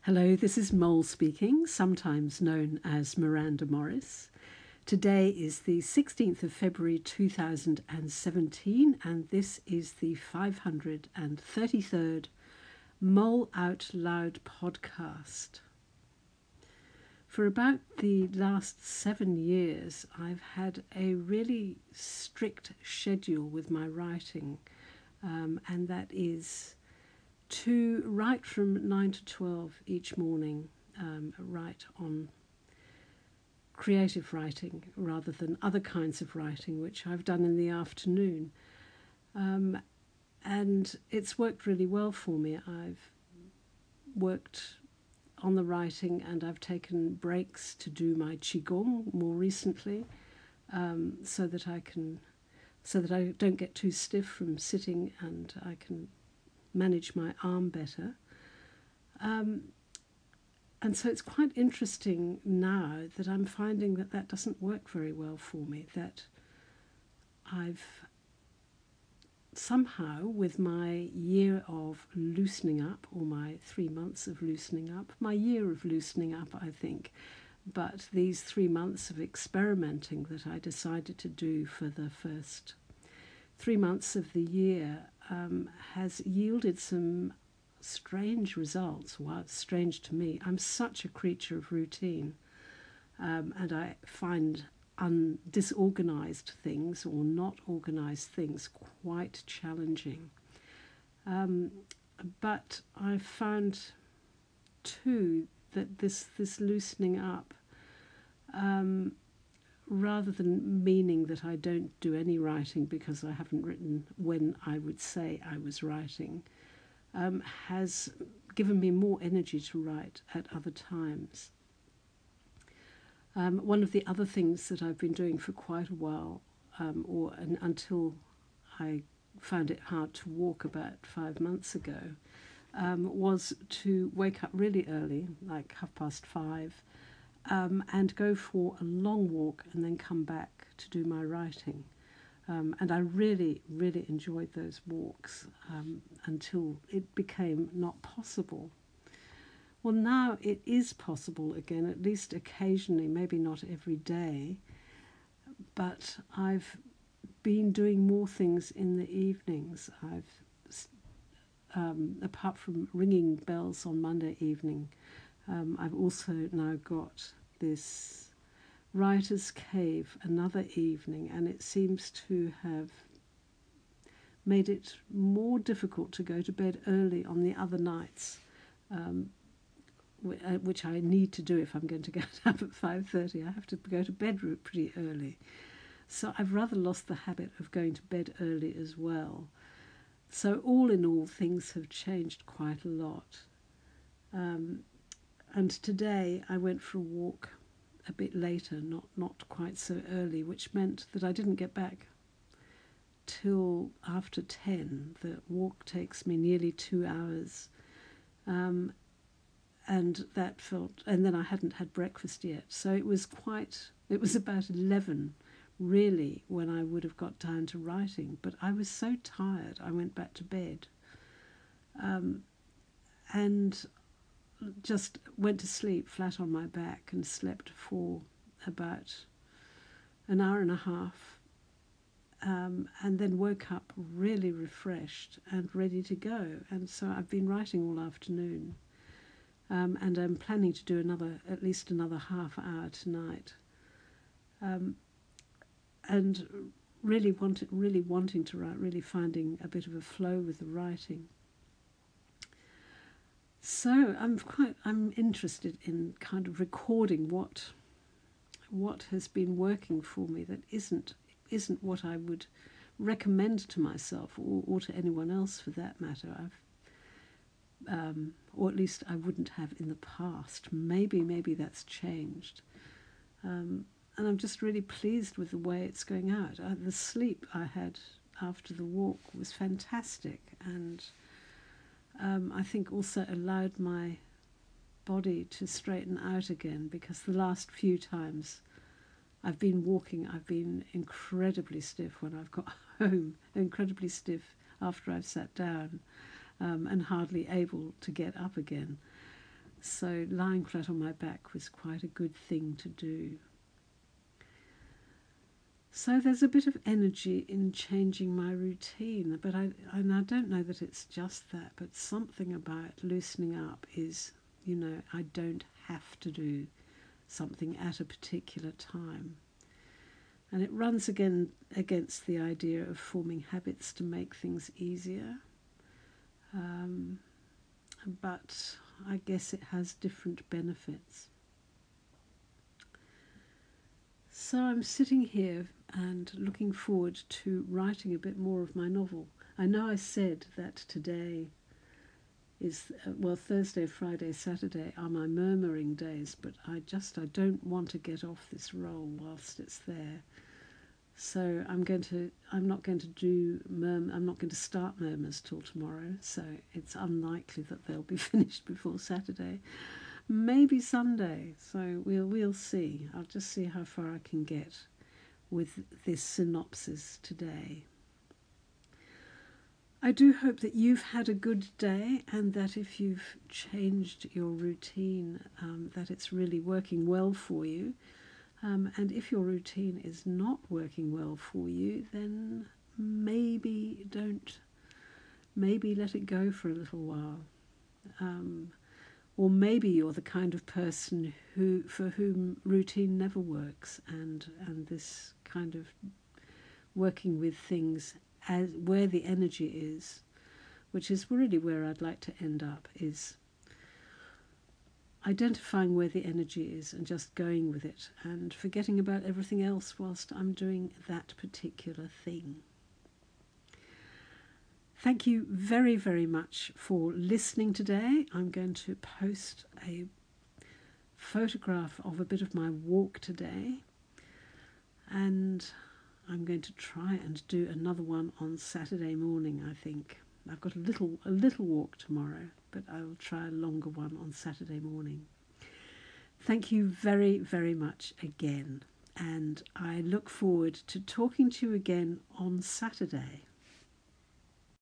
Hello, this is Mole speaking, sometimes known as Miranda Morris. Today is the 16th of February 2017, and this is the 533rd Mole Out Loud podcast. For about the last 7 years, I've had a really strict schedule with my writing, and that is to write from 9 to 12 each morning, write on creative writing rather than other kinds of writing, which I've done in the afternoon. And it's worked really well for me. I've worked on the writing and I've taken breaks to do my Qigong more recently, so that I don't get too stiff from sitting and I can manage my arm better. And so it's quite interesting now that I'm finding that doesn't work very well for me, that I've somehow, with my year of loosening up, or my 3 months of loosening up, my year of loosening up, I think, but these 3 months of experimenting that I decided to do for the first 3 months of the year has yielded some strange results. Well, it's strange to me. I'm such a creature of routine, and I find disorganized things or not organized things quite challenging. But I've found too that this loosening up, rather than meaning that I don't do any writing because I haven't written when I would say I was writing, has given me more energy to write at other times. One of the other things that I've been doing for quite a while, until I found it hard to walk about 5 months ago, was to wake up really early, like 5:30, and go for a long walk and then come back to do my writing. And I really, really enjoyed those walks until it became not possible. Well, now it is possible again, at least occasionally, maybe not every day, but I've been doing more things in the evenings. Apart from ringing bells on Monday evening, I've also now got this Writer's Cave another evening, and it seems to have made it more difficult to go to bed early on the other nights, which I need to do if I'm going to get up at 5:30. I have to go to bed pretty early. So I've rather lost the habit of going to bed early as well. So all in all, things have changed quite a lot. And today I went for a walk a bit later, not quite so early, which meant that I didn't get back till after 10. The walk takes me nearly 2 hours, and then I hadn't had breakfast yet. So it was about 11 really when I would have got down to writing, but I was so tired I went back to bed, and just went to sleep flat on my back and slept for about an hour and a half, and then woke up really refreshed and ready to go. And so I've been writing all afternoon, and I'm planning to do at least another half hour tonight, and really wanting to write, really finding a bit of a flow with the writing. So I'm interested in kind of recording what has been working for me that isn't what I would recommend to myself or to anyone else for that matter. Or at least I wouldn't have in the past. Maybe that's changed. And I'm just really pleased with the way it's going out. The sleep I had after the walk was fantastic, and I think also allowed my body to straighten out again, because the last few times I've been walking, I've been incredibly stiff when I've got home, incredibly stiff after I've sat down, and hardly able to get up again. So lying flat on my back was quite a good thing to do. So there's a bit of energy in changing my routine, but I don't know that it's just that, but something about loosening up is, I don't have to do something at a particular time. And it runs again against the idea of forming habits to make things easier. But I guess it has different benefits. So I'm sitting here and looking forward to writing a bit more of my novel. I know I said that today is, Thursday, Friday, Saturday are my murmuring days, but I don't want to get off this roll whilst it's there. So I'm not going to start Murmurs till tomorrow, so it's unlikely that they'll be finished before Saturday. Maybe Sunday, so we'll see. I'll just see how far I can get with this synopsis today. I do hope that you've had a good day, and that if you've changed your routine, that it's really working well for you. And if your routine is not working well for you, then maybe let it go for a little while. Or maybe you're the kind of person for whom routine never works, and this kind of working with things as where the energy is, which is really where I'd like to end up, is identifying where the energy is and just going with it and forgetting about everything else whilst I'm doing that particular thing. Thank you very, very much for listening today. I'm going to post a photograph of a bit of my walk today, and I'm going to try and do another one on Saturday morning, I think. I've got a little walk tomorrow, but I will try a longer one on Saturday morning. Thank you very, very much again, and I look forward to talking to you again on Saturday.